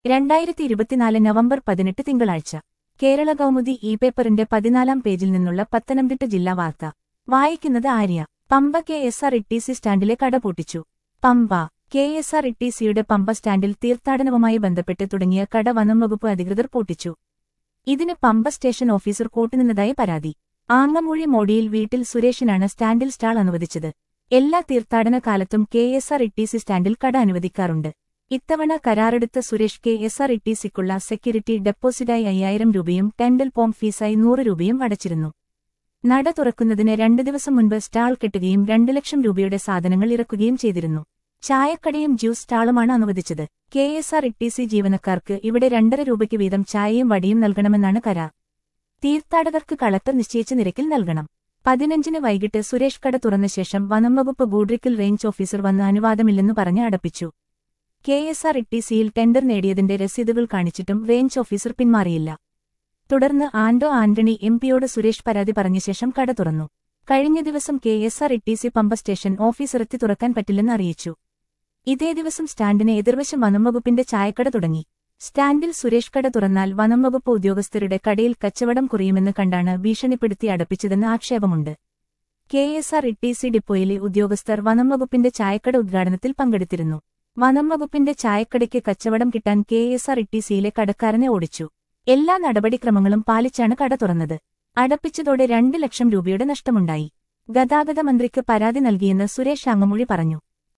2024 November 18 തിങ്കളാഴ്ച കേരള കൗമുദി പേപ്പറിന്റെ 14-ാം പേജിൽ നിന്നുള്ള പത്തനംതിട്ട ജില്ലാ വാർത്ത വായിക്കുന്നത് ആര്യ. പമ്പ KSRTC സ്റ്റാൻഡിലെ കട പൂട്ടിച്ചു. പമ്പ KSRTCയുടെ പമ്പ സ്റ്റാൻഡിൽ തീർത്ഥാടനവുമായി ബന്ധപ്പെട്ട് തുടങ്ങിയ കട വനം വകുപ്പ് അധികൃതർ പൂട്ടിച്ചു. ഇതിന് പമ്പ സ്റ്റേഷൻ ഓഫീസർ കൂട്ടുനിന്നതായി പരാതി. ആങ്ങമൂഴി മോടിയിൽ വീട്ടിൽ സുരേഷിനാണ് സ്റ്റാൻഡിൽ സ്റ്റാൾ അനുവദിച്ചത്. എല്ലാ തീർത്ഥാടന കാലത്തും KSRTC സ്റ്റാൻഡിൽ കട അനുവദിക്കാറുണ്ട്. ഇത്തവണ കരാറെടുത്ത സുരേഷ് KSRTCക്കുള്ള സെക്യൂരിറ്റി ഡെപ്പോസിറ്റായി 5000 രൂപയും ടെൻഡൽ പോം ഫീസായി 100 രൂപയും അടച്ചിരുന്നു. നട തുറക്കുന്നതിന് 2 ദിവസം മുൻപ് സ്റ്റാൾ കെട്ടുകയും 2 ലക്ഷം രൂപയുടെ സാധനങ്ങൾ ഇറക്കുകയും ചെയ്തിരുന്നു. ചായക്കടയും ജ്യൂസ് സ്റ്റാളുമാണ് അനുവദിച്ചത്. KSRTC ജീവനക്കാർക്ക് ഇവിടെ 2.5 രൂപയ്ക്ക് വീതം ചായയും വടിയും നൽകണമെന്നാണ് കരാർ. തീർത്ഥാടകർക്ക് കളക്ടർ നിശ്ചയിച്ച നിരക്കിൽ നൽകണം. 15-ന് വൈകിട്ട് സുരേഷ് കട തുറന്ന ശേഷം വനംവകുപ്പ് ഗൂഡ്രിക്കൽ റേഞ്ച് ഓഫീസർ വന്ന് അനുവാദമില്ലെന്നു പറഞ്ഞ് അടപ്പിച്ചു. KSRTCയിൽ ടെൻഡർ നേടിയതിന്റെ രസീതുകൾ കാണിച്ചിട്ടും റേഞ്ച് ഓഫീസർ പിന്മാറിയില്ല. തുടർന്ന് ആന്റോ ആന്റണി MPയോട് സുരേഷ് പരാതി പറഞ്ഞ ശേഷം കട തുറന്നു. കഴിഞ്ഞ ദിവസം KSRTC പമ്പ സ്റ്റേഷൻ ഓഫീസറെത്തി തുറക്കാൻ പറ്റില്ലെന്ന് അറിയിച്ചു. ഇതേ ദിവസം സ്റ്റാൻഡിന് എതിർവശം വനംവകുപ്പിന്റെ ചായക്കട തുടങ്ങി. സ്റ്റാൻഡിൽ സുരേഷ് കട തുറന്നാൽ വനംവകുപ്പ് ഉദ്യോഗസ്ഥരുടെ കടയിൽ കച്ചവടം കുറയുമെന്ന് കണ്ടാണ് ഭീഷണിപ്പെടുത്തി അടപ്പിച്ചതെന്ന് ആക്ഷേപമുണ്ട്. KSRTC ഡിപ്പോയിലെ ഉദ്യോഗസ്ഥർ വനംവകുപ്പിന്റെ ചായക്കട ഉദ്ഘാടനത്തിൽ പങ്കെടുത്തിരുന്നു. വനംവകുപ്പിന്റെ ചായക്കടയ്ക്ക് കച്ചവടം കിട്ടാൻ KSRTCയിലെ കടക്കാരനെ ഓടിച്ചു. എല്ലാ നടപടിക്രമങ്ങളും പാലിച്ചാണ് കട തുറന്നത്. അടപ്പിച്ചതോടെ 2 ലക്ഷം രൂപയുടെ നഷ്ടമുണ്ടായി. ഗതാഗത മന്ത്രിക്ക് പരാതി നൽകിയെന്ന് സുരേഷ് ആങ്ങമൂഴി പറഞ്ഞു.